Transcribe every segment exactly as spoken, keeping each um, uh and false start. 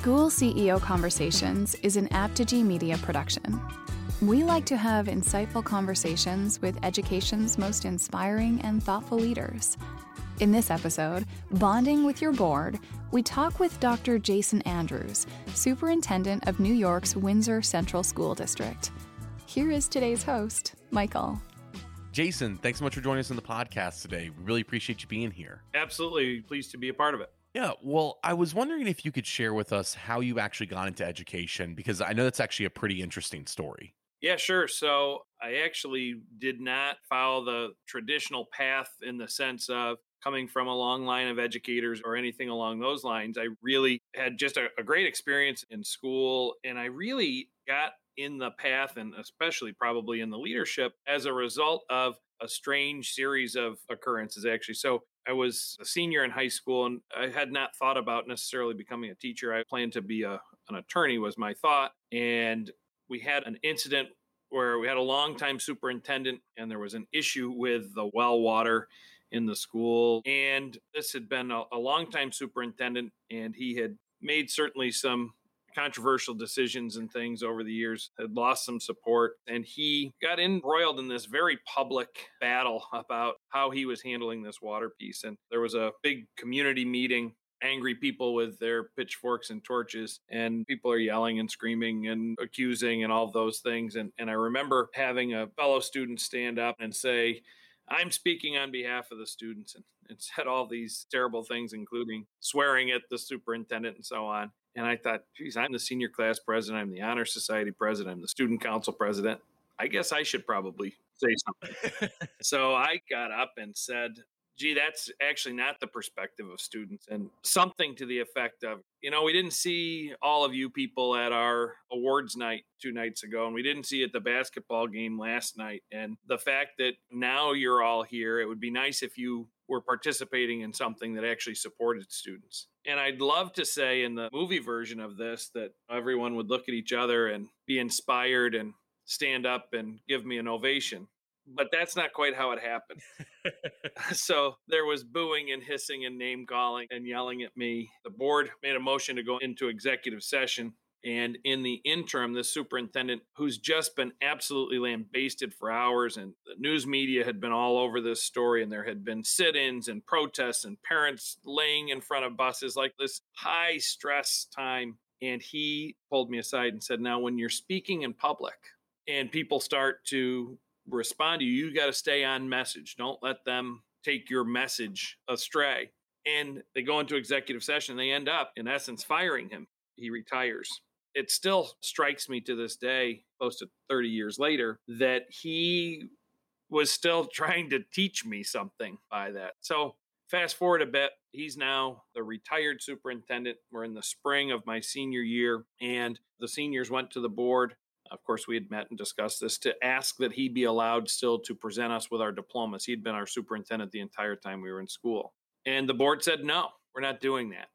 School C E O Conversations is an Apogee Media production. We like to have insightful conversations with education's most inspiring and thoughtful leaders. In this episode, Bonding with Your Board, we talk with Doctor Jason Andrews, Superintendent of New York's Windsor Central School District. Here is today's host, Michael. Jason, thanks so much for joining us on the podcast today. We really appreciate you being here. Absolutely. Pleased to be a part of it. Yeah, well, I was wondering if you could share with us how you actually got into education, because I know that's actually a pretty interesting story. Yeah, sure. So I actually did not follow the traditional path in the sense of coming from a long line of educators or anything along those lines. I really had just a, a great experience in school, and I really got in the path, and especially probably in the leadership, as a result of a strange series of occurrences, actually. So I was a senior in high school, and I had not thought about necessarily becoming a teacher. I planned to be a, an attorney was my thought. And we had an incident where we had a longtime superintendent, and there was an issue with the well water in the school. And this had been a, a longtime superintendent, and he had made certainly some controversial decisions and things over the years, had lost some support, and he got embroiled in this very public battle about how he was handling this water piece. And there was a big community meeting, angry people with their pitchforks and torches, and people are yelling and screaming and accusing and all of those things. And, and I remember having a fellow student stand up and say, "I'm speaking on behalf of the students," and, and said all these terrible things, including swearing at the superintendent and so on. And I thought, geez, I'm the senior class president, I'm the honor society president, I'm the student council president. I guess I should probably say something. So I got up and said, gee, that's actually not the perspective of students. And something to the effect of, you know, we didn't see all of you people at our awards night two nights ago, and we didn't see you at the basketball game last night. And the fact that now you're all here, it would be nice if you were participating in something that actually supported students. And I'd love to say in the movie version of this that everyone would look at each other and be inspired and stand up and give me an ovation. But that's not quite how it happened. So there was booing and hissing and name calling and yelling at me. The board made a motion to go into executive session. And in the interim, the superintendent, who's just been absolutely lambasted for hours, and the news media had been all over this story, and there had been sit-ins and protests and parents laying in front of buses, like this high stress time. And he pulled me aside and said, now, when you're speaking in public and people start to respond to you, you got to stay on message. Don't let them take your message astray. And they go into executive session. They end up, in essence, firing him. He retires. It still strikes me to this day, close to thirty years later, that he was still trying to teach me something by that. So fast forward a bit, he's now the retired superintendent. We're in the spring of my senior year, and the seniors went to the board. Of course, we had met and discussed this to ask that he be allowed still to present us with our diplomas. He'd been our superintendent the entire time we were in school. And the board said, no, we're not doing that.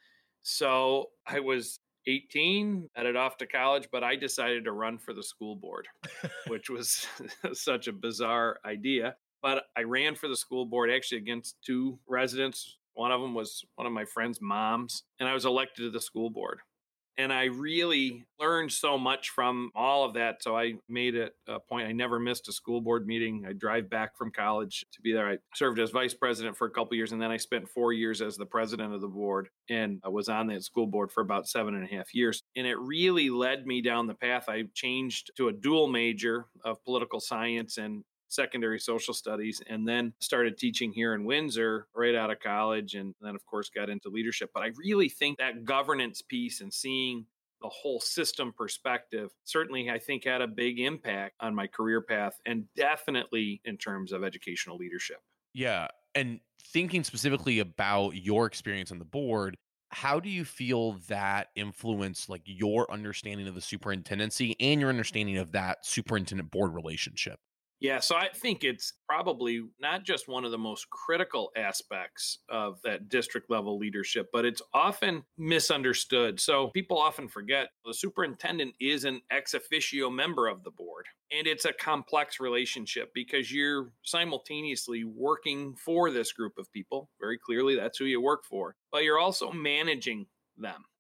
So I was eighteen, headed off to college, but I decided to run for the school board, which was such a bizarre idea. But I ran for the school board actually against two residents. One of them was one of my friend's moms, and I was elected to the school board. And I really learned so much from all of that. So I made it a point. I never missed a school board meeting. I drive back from college to be there. I served as vice president for a couple of years, and then I spent four years as the president of the board, and I was on that school board for about seven and a half years. And it really led me down the path. I changed to a dual major of political science and secondary social studies, and then started teaching here in Windsor right out of college, and then of course got into leadership. But I really think that governance piece and seeing the whole system perspective certainly, I think, had a big impact on my career path, and definitely in terms of educational leadership. Yeah, and thinking specifically about your experience on the board, how do you feel that influenced like your understanding of the superintendency and your understanding of that superintendent board relationship? Yeah, so I think it's probably not just one of the most critical aspects of that district level leadership, but it's often misunderstood. So people often forget the superintendent is an ex officio member of the board. And it's a complex relationship because you're simultaneously working for this group of people. Very clearly, that's who you work for. But you're also managing them.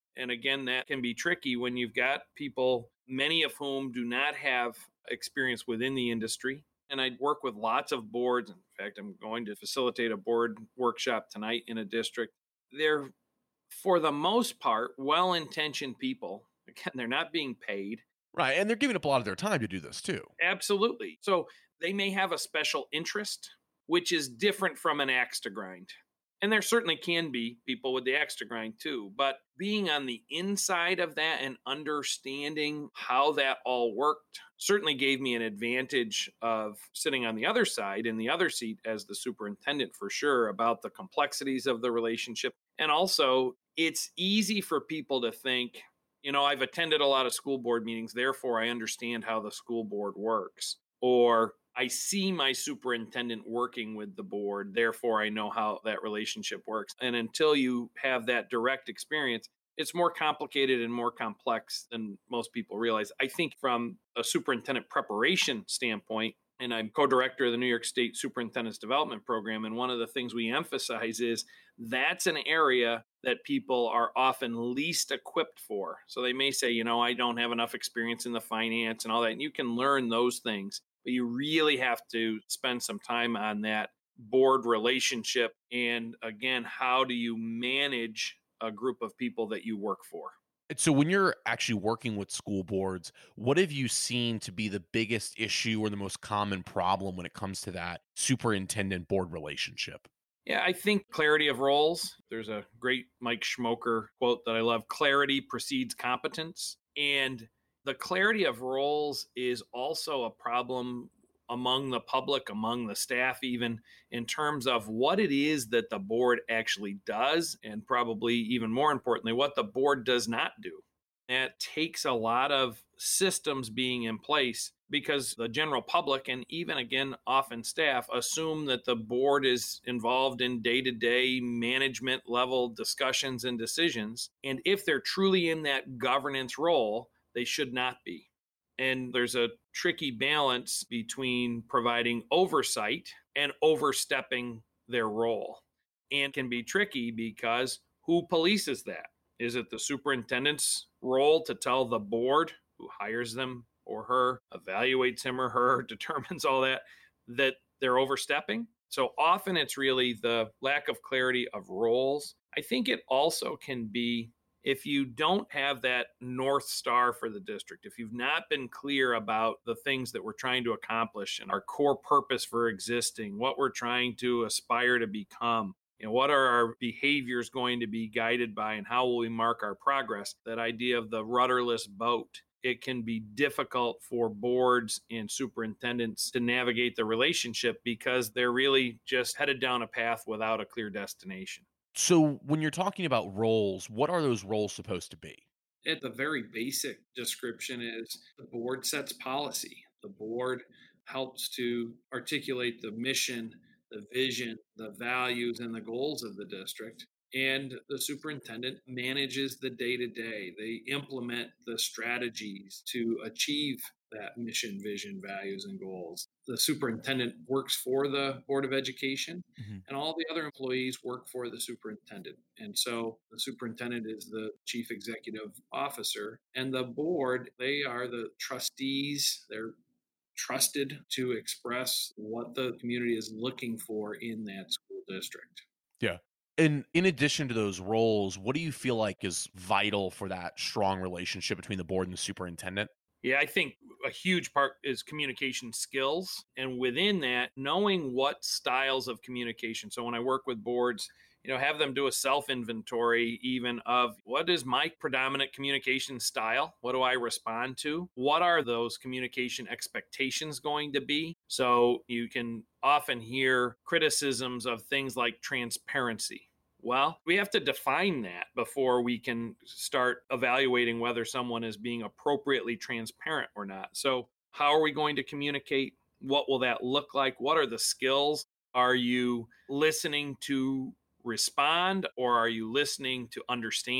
And again, that can be tricky when you've got people, many of whom do not have experience within the industry. And I work with lots of boards. In fact, I'm going to facilitate a board workshop tonight in a district. They're, for the most part, well-intentioned people. Again, they're not being paid. Right. And they're giving up a lot of their time to do this too. Absolutely. So they may have a special interest, which is different from an axe to grind. And there certainly can be people with the axe to grind too. But being on the inside of that and understanding how that all worked certainly gave me an advantage of sitting on the other side in the other seat as the superintendent, for sure, about the complexities of the relationship. And also, it's easy for people to think, you know, I've attended a lot of school board meetings, therefore I understand how the school board works. Or I see my superintendent working with the board, therefore I know how that relationship works. And until you have that direct experience, it's more complicated and more complex than most people realize. I think from a superintendent preparation standpoint, and I'm co-director of the New York State Superintendent's Development Program, and one of the things we emphasize is that's an area that people are often least equipped for. So they may say, you know, I don't have enough experience in the finance and all that, and you can learn those things. But you really have to spend some time on that board relationship. And again, how do you manage a group of people that you work for? So when you're actually working with school boards, what have you seen to be the biggest issue or the most common problem when it comes to that superintendent board relationship? Yeah, I think clarity of roles. There's a great Mike Schmoker quote that I love: clarity precedes competence. And the clarity of roles is also a problem among the public, among the staff, even in terms of what it is that the board actually does, and probably even more importantly, what the board does not do. That takes a lot of systems being in place because the general public, and even again, often staff, assume that the board is involved in day-to-day management level discussions and decisions. And if they're truly in that governance role, they should not be. And there's a tricky balance between providing oversight and overstepping their role. And can be tricky because who polices that? Is it the superintendent's role to tell the board, who hires them or her, evaluates him or her, determines all that, that they're overstepping? So often it's really the lack of clarity of roles. I think it also can be if you don't have that North Star for the district, if you've not been clear about the things that we're trying to accomplish and our core purpose for existing, what we're trying to aspire to become, you know, what are our behaviors going to be guided by, and how will we mark our progress? That idea of the rudderless boat. It can be difficult for boards and superintendents to navigate the relationship because they're really just headed down a path without a clear destination. So when you're talking about roles, what are those roles supposed to be? At the very basic description is the board sets policy. The board helps to articulate the mission, the vision, the values, and the goals of the district. And the superintendent manages the day-to-day. They implement the strategies to achieve that mission, vision, values, and goals. The superintendent works for the Board of Education, mm-hmm. and all the other employees work for the superintendent. And so the superintendent is the chief executive officer, and the board, they are the trustees. They're trusted to express what the community is looking for in that school district. Yeah. And in addition to those roles, what do you feel like is vital for that strong relationship between the board and the superintendent? Yeah, I think a huge part is communication skills. And within that, knowing what styles of communication. So when I work with boards, you know, have them do a self-inventory even of what is my predominant communication style? What do I respond to? What are those communication expectations going to be? So you can often hear criticisms of things like transparency. Well, we have to define that before we can start evaluating whether someone is being appropriately transparent or not. So how are we going to communicate? What will that look like? What are the skills? Are you listening to respond, or are you listening to understand?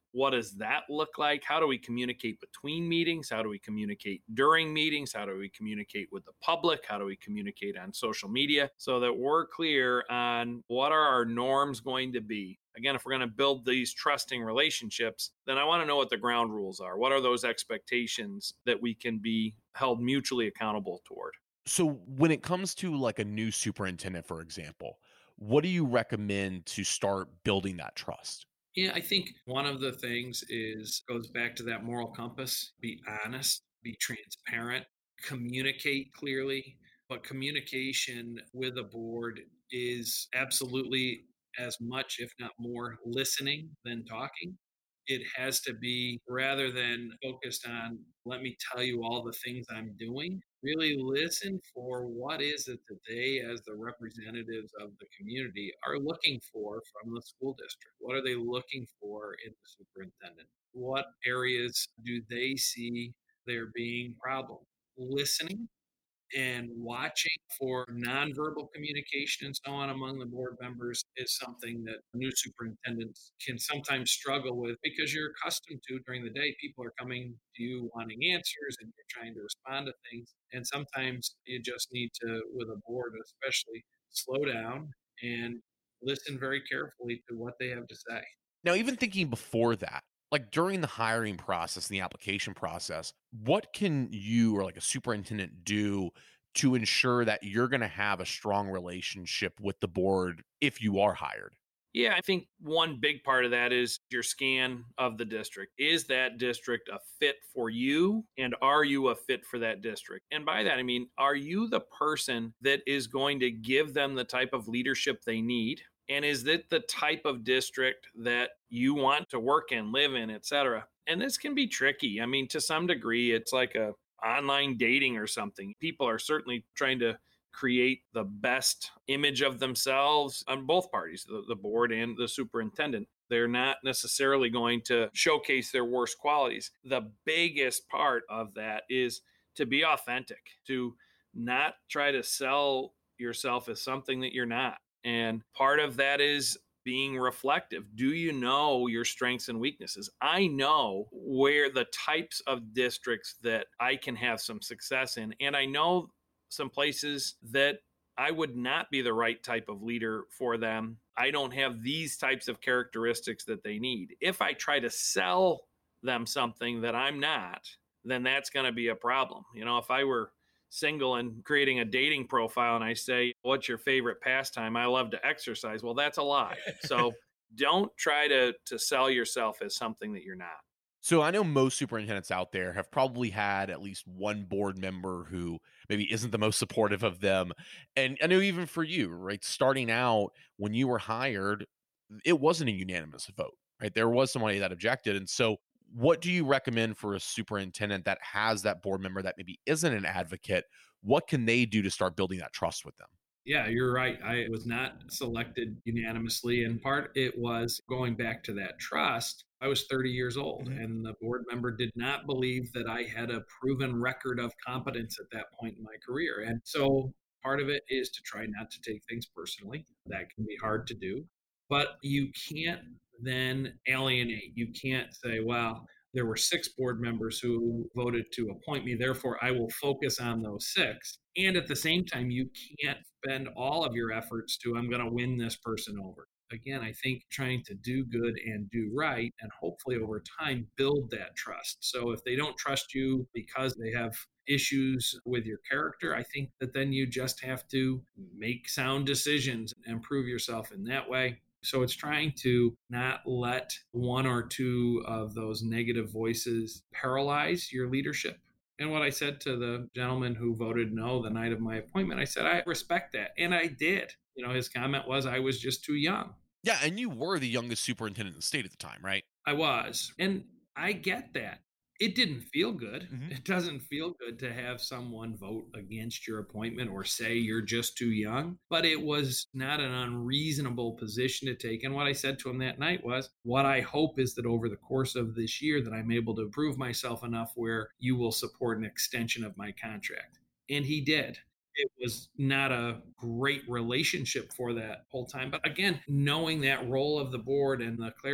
What does that look like? How do we communicate between meetings? How do we communicate during meetings? How do we communicate with the public? How do we communicate on social media so that we're clear on what are our norms going to be? Again, if we're going to build these trusting relationships, then I want to know what the ground rules are. What are those expectations that we can be held mutually accountable toward? So when it comes to like a new superintendent, for example, what do you recommend to start building that trust? Yeah, I think one of the things is goes back to that moral compass. Be honest, be transparent, communicate clearly. But communication with a board is absolutely as much, if not more, listening than talking. It has to be rather than focused on, let me tell you all the things I'm doing, really listen for what is it that they, as the representatives of the community, are looking for from the school district. What are they looking for in the superintendent? What areas do they see there being problem? Listening and watching for nonverbal communication and so on among the board members is something that new superintendents can sometimes struggle with, because you're accustomed to during the day, people are coming to you wanting answers and you're trying to respond to things. And sometimes you just need to, with a board especially, slow down and listen very carefully to what they have to say. Now, even thinking before that, like during the hiring process, the application process, what can you or like a superintendent do to ensure that you're going to have a strong relationship with the board if you are hired? Yeah, I think one big part of that is your scan of the district. Is that district a fit for you? And are you a fit for that district? And by that, I mean, are you the person that is going to give them the type of leadership they need? And is it the type of district that you want to work in, live in, et cetera? And this can be tricky. I mean, to some degree, it's like a online dating or something. People are certainly trying to create the best image of themselves on both parties, the, the board and the superintendent. They're not necessarily going to showcase their worst qualities. The biggest part of that is to be authentic, to not try to sell yourself as something that you're not. And part of that is being reflective. Do you know your strengths and weaknesses? I know where the types of districts that I can have some success in. And I know some places that I would not be the right type of leader for them. I don't have these types of characteristics that they need. If I try to sell them something that I'm not, then that's going to be a problem. You know, if I were single and creating a dating profile and I say, what's your favorite pastime? I love to exercise. Well, that's a lie. So don't try to, to sell yourself as something that you're not. So I know most superintendents out there have probably had at least one board member who maybe isn't the most supportive of them. And I know even for you, right, starting out when you were hired, it wasn't a unanimous vote, right? There was somebody that objected. And so what do you recommend for a superintendent that has that board member that maybe isn't an advocate? What can they do to start building that trust with them? Yeah, you're right. I was not selected unanimously. And part it was going back to that trust. I was thirty years old, mm-hmm. and the board member did not believe that I had a proven record of competence at that point in my career. And so part of it is to try not to take things personally. That can be hard to do. But you can't then alienate. You can't say, well, there were six board members who voted to appoint me, therefore I will focus on those six. And at the same time, you can't spend all of your efforts to, I'm going to win this person over. Again, I think trying to do good and do right, and hopefully over time build that trust. So if they don't trust you because they have issues with your character, I think that then you just have to make sound decisions and improve yourself in that way. So it's trying to not let one or two of those negative voices paralyze your leadership. And what I said to the gentleman who voted no the night of my appointment, I said, I respect that. And I did. You know, his comment was, I was just too young. Yeah, and you were the youngest superintendent in the state at the time, right? I was. And I get that. It didn't feel good. Mm-hmm. It doesn't feel good to have someone vote against your appointment or say you're just too young. But it was not an unreasonable position to take. And what I said to him that night was, what I hope is that over the course of this year that I'm able to prove myself enough where you will support an extension of my contract. And he did. It was not a great relationship for that whole time. But again, knowing that role of the board and the clarity,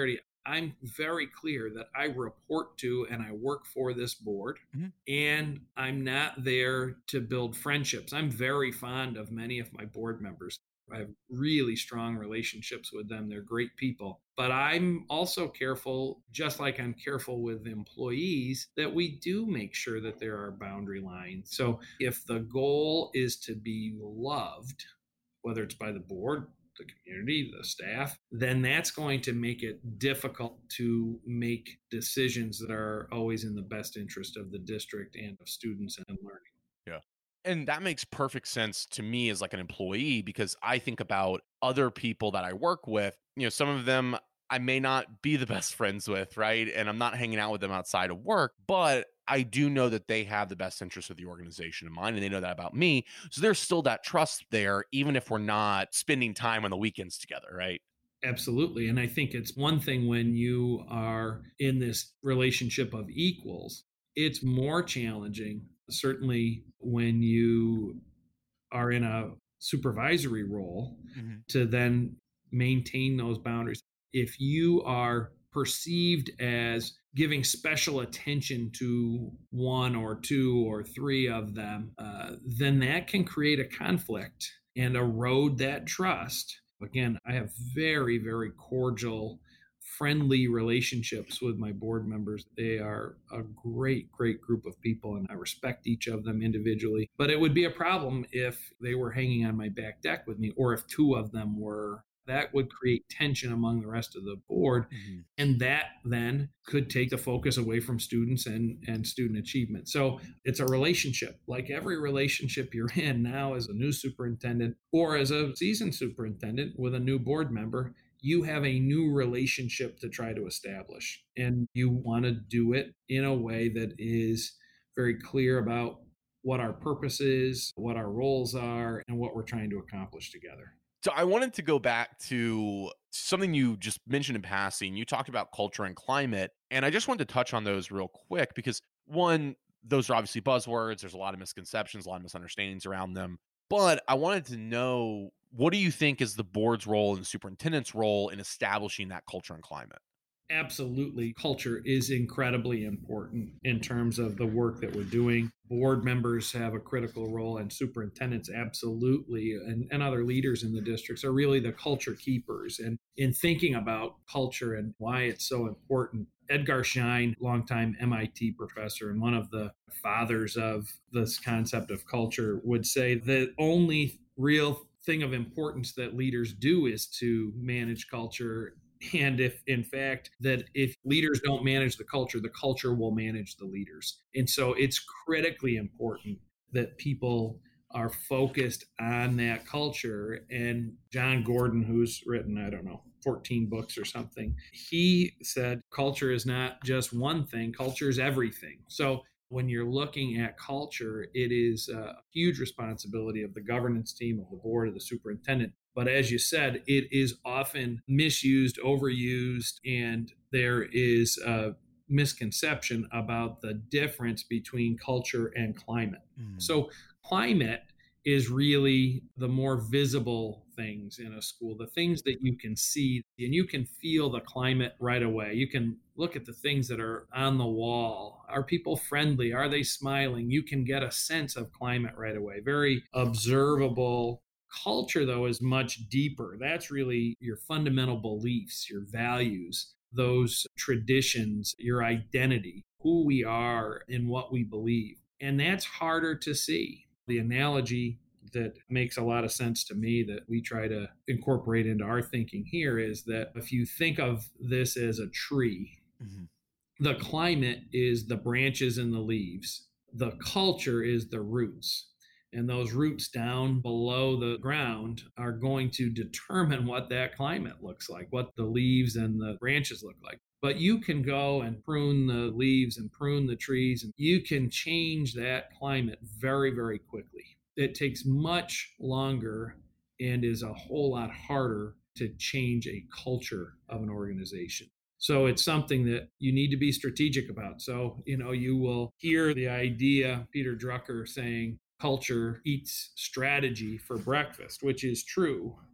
I'm very clear that I report to and I work for this board, mm-hmm. and I'm not there to build friendships. I'm very fond of many of my board members. I have really strong relationships with them. They're great people. But I'm also careful, just like I'm careful with employees, that we do make sure that there are boundary lines. So if the goal is to be loved, whether it's by the board, the community, the staff, then that's going to make it difficult to make decisions that are always in the best interest of the district and of students and learning. Yeah. And that makes perfect sense to me as like an employee, because I think about other people that I work with. You know, some of them I may not be the best friends with, right? And I'm not hanging out with them outside of work, but I do know that they have the best interest of the organization in mind, and they know that about me. So there's still that trust there, even if we're not spending time on the weekends together, right? Absolutely. And I think it's one thing when you are in this relationship of equals, it's more challenging, certainly when you are in a supervisory role, mm-hmm. to then maintain those boundaries. If you are perceived as giving special attention to one or two or three of them, uh, then that can create a conflict and erode that trust. Again, I have very, very cordial, friendly relationships with my board members. They are a great, great group of people, and I respect each of them individually. But it would be a problem if they were hanging on my back deck with me, or if two of them were. That would create tension among the rest of the board. Mm-hmm. And that then could take the focus away from students and, and student achievement. So it's a relationship. Like every relationship you're in now as a new superintendent or as a seasoned superintendent with a new board member, you have a new relationship to try to establish. And you want to do it in a way that is very clear about what our purpose is, what our roles are, and what we're trying to accomplish together. So I wanted to go back to something you just mentioned in passing. You talked about culture and climate, and I just wanted to touch on those real quick because, one, those are obviously buzzwords. There's a lot of misconceptions, a lot of misunderstandings around them. But I wanted to know, what do you think is the board's role and the superintendent's role in establishing that culture and climate? Absolutely. Culture is incredibly important in terms of the work that we're doing. Board members have a critical role, and superintendents absolutely, and, and other leaders in the districts are really the culture keepers. And in thinking about culture and why it's so important, Edgar Schein, longtime M I T professor and one of the fathers of this concept of culture, would say the only real thing of importance that leaders do is to manage culture. And if, in fact, that if leaders don't manage the culture, the culture will manage the leaders. And so it's critically important that people are focused on that culture. And John Gordon, who's written, I don't know, fourteen books or something, he said culture is not just one thing, culture is everything. So when you're looking at culture, it is a huge responsibility of the governance team, of the board, of the superintendent. But as you said, it is often misused, overused, and there is a misconception about the difference between culture and climate. Mm. So climate is really the more visible things in a school, the things that you can see, and you can feel the climate right away. You can look at the things that are on the wall. Are people friendly? Are they smiling? You can get a sense of climate right away. Very observable. Culture, though, is much deeper. That's really your fundamental beliefs, your values, those traditions, your identity, who we are and what we believe. And that's harder to see. The analogy that makes a lot of sense to me that we try to incorporate into our thinking here is that if you think of this as a tree, mm-hmm. the climate is the branches and the leaves. The culture is the roots. And those roots down below the ground are going to determine what that climate looks like, what the leaves and the branches look like. But you can go and prune the leaves and prune the trees, and you can change that climate very, very quickly. It takes much longer and is a whole lot harder to change a culture of an organization. So it's something that you need to be strategic about. So, you know, you will hear the idea, Peter Drucker saying, culture eats strategy for breakfast, which is true.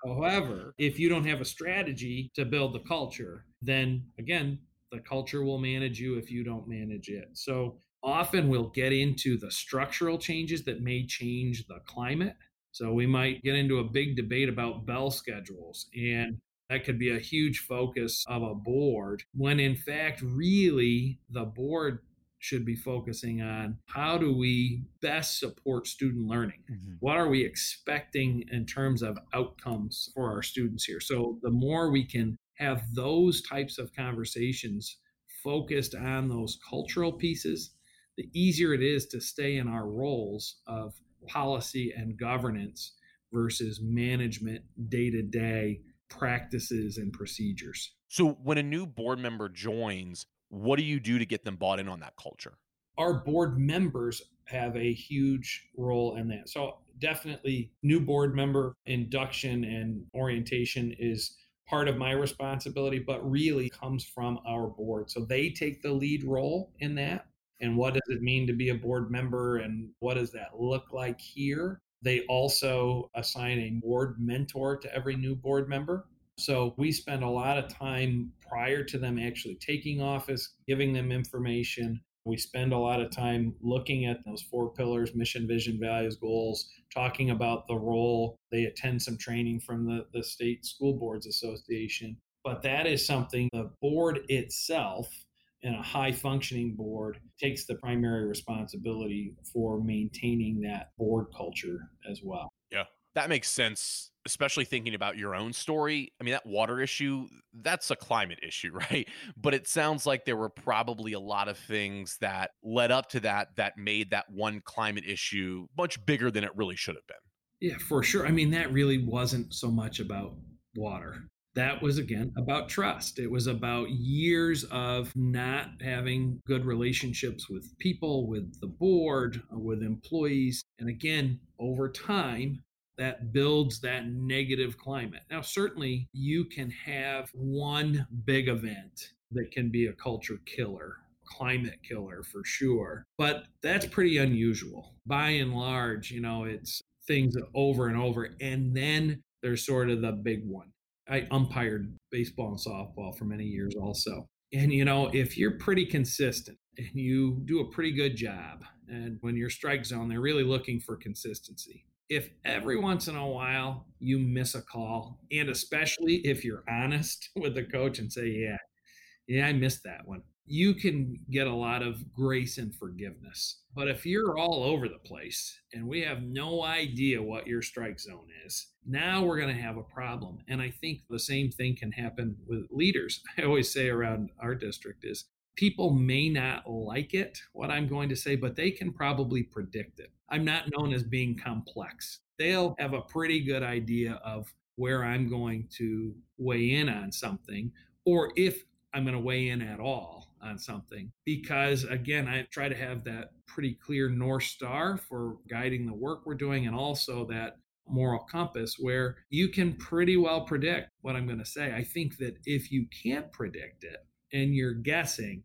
However, if you don't have a strategy to build the culture, then again, the culture will manage you if you don't manage it. So often we'll get into the structural changes that may change the climate. So we might get into a big debate about bell schedules, and that could be a huge focus of a board, when in fact, really the board should be focusing on how do we best support student learning? Mm-hmm. What are we expecting in terms of outcomes for our students here? So the more we can have those types of conversations focused on those cultural pieces, the easier it is to stay in our roles of policy and governance versus management day-to-day practices and procedures. So when a new board member joins, what do you do to get them bought in on that culture? Our board members have a huge role in that. So definitely new board member induction and orientation is part of my responsibility, but really comes from our board. So they take the lead role in that. And what does it mean to be a board member, and what does that look like here? They also assign a board mentor to every new board member. So we spend a lot of time prior to them actually taking office, giving them information. We spend a lot of time looking at those four pillars: mission, vision, values, goals, talking about the role. They attend some training from the, the State School Boards Association. But that is something the board itself, and a high functioning board, takes the primary responsibility for maintaining that board culture as well. Yeah, that makes sense, especially thinking about your own story. I mean, that water issue, that's a climate issue, right? But it sounds like there were probably a lot of things that led up to that that made that one climate issue much bigger than it really should have been. Yeah, for sure. I mean, that really wasn't so much about water. That was, again, about trust. It was about years of not having good relationships with people, with the board, with employees. And again, over time, that builds that negative climate. Now, certainly you can have one big event that can be a culture killer, climate killer for sure, but that's pretty unusual. By and large, you know, it's things over and over. And then there's sort of the big one. I umpired baseball and softball for many years also. And, you know, if you're pretty consistent and you do a pretty good job, and when you're strike zone, they're really looking for consistency. If every once in a while you miss a call, and especially if you're honest with the coach and say, yeah, yeah, I missed that one, you can get a lot of grace and forgiveness. But if you're all over the place and we have no idea what your strike zone is, now we're going to have a problem. And I think the same thing can happen with leaders. I always say around our district is people may not like it, what I'm going to say, but they can probably predict it. I'm not known as being complex. They'll have a pretty good idea of where I'm going to weigh in on something, or if I'm going to weigh in at all on something, because again, I try to have that pretty clear North Star for guiding the work we're doing, and also that moral compass where you can pretty well predict what I'm going to say. I think that if you can't predict it and you're guessing,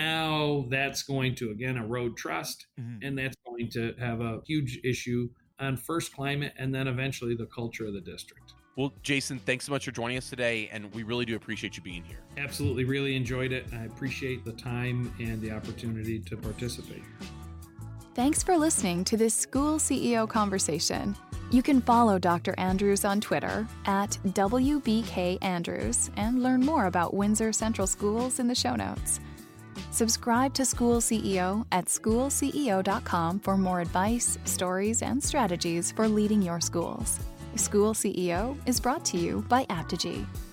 now that's going to, again, erode trust, mm-hmm. and that's going to have a huge issue on first climate and then eventually the culture of the district. Well, Jason, thanks so much for joining us today, and we really do appreciate you being here. Absolutely. Really enjoyed it. I appreciate the time and the opportunity to participate. Thanks for listening to this School C E O Conversation. You can follow Doctor Andrews on Twitter at W B K Andrews and learn more about Windsor Central Schools in the show notes. Subscribe to School C E O at school c e o dot com for more advice, stories, and strategies for leading your schools. School C E O is brought to you by Apogee.